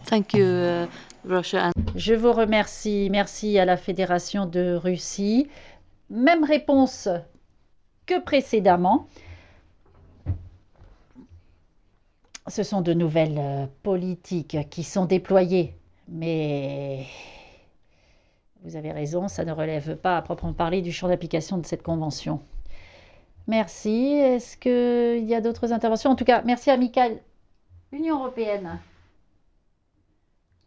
Thank you, Russia. Je vous remercie. Merci à la Fédération de Russie. Même réponse que précédemment. Ce sont de nouvelles politiques qui sont déployées, mais vous avez raison, ça ne relève pas à proprement parler du champ d'application de cette convention. Merci. Est-ce qu'il y a d'autres interventions? En tout cas, merci amical. Union européenne.